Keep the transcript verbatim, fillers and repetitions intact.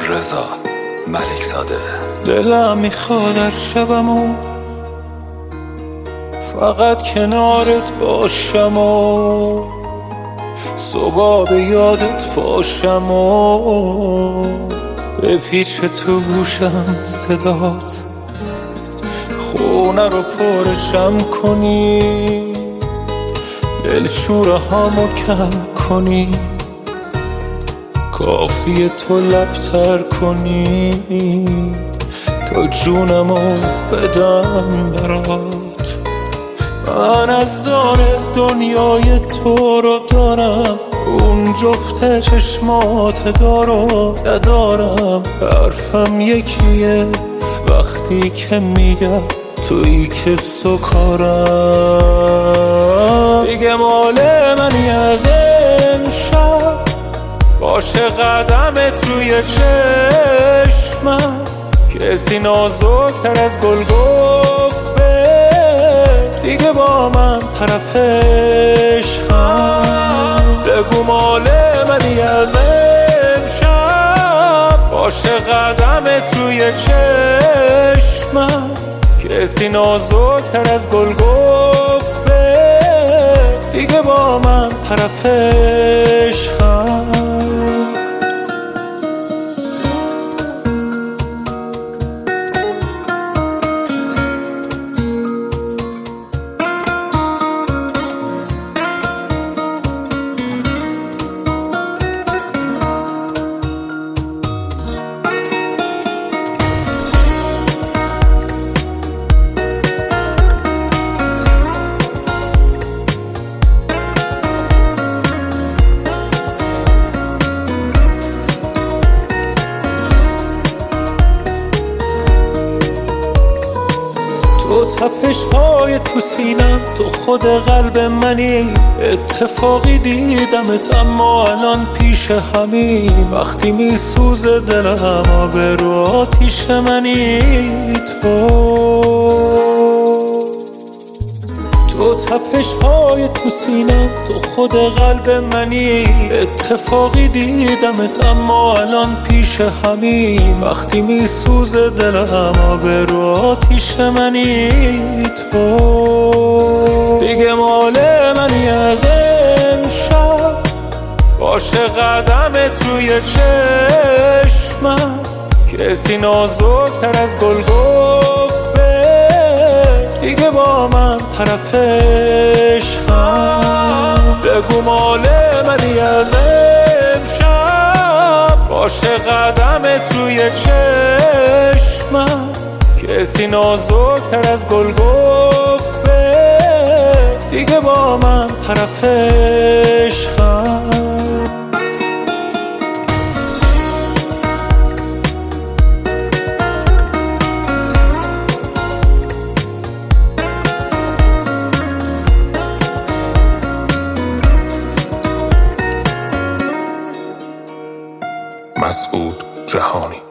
رضا ملک زاده. دلم میخواد هر شبمو فقط کنارت باشم و صبح به یادت باشم و به پیچ تو گوشم صدات خونه رو پرشم کنی، دلشوره هامو کم کنی، کافیه تو لبتر کنی تا جونمو بدم برات. من از دار دنیای تو رو دارم، اون جفت چشمات دارو ندارم. حرفم یکیه وقتی که میگم تویی که سکارم. دیگه مال منی از امشب، باشه قدمت روی چشمم، کسی نازکتر از گل گفت به دیگه با من طرف عشقم. بگو مال منی از امشب، باشه قدمت روی چشمم، کسی نازکتر از گل گفت به دیگه با من طرف عشقم. تو تپش های تو سینم، تو خود قلب منی. اتفاقی دیدمت اما الان پیش همی، وقتی می سوزه دلم آبرو آتیش منی. تو تو تپش های تو سینم، تو خود قلب منی. اتفاقی دیدمت اما الان پیش همی، وقتی می سوزه دلم آبرو آتیش منی. تو دیگه مال منی از امشب، باشه قدمت روی چشمم، کسی نازکتر از گل گفت به دیگه با من طرف عشقم. بگو مال منی از امشب، باشه قدمت روی چشمم، کسی نازکتر از گل گفت به دیگه با من طرف عشقم. مسعود جهانی.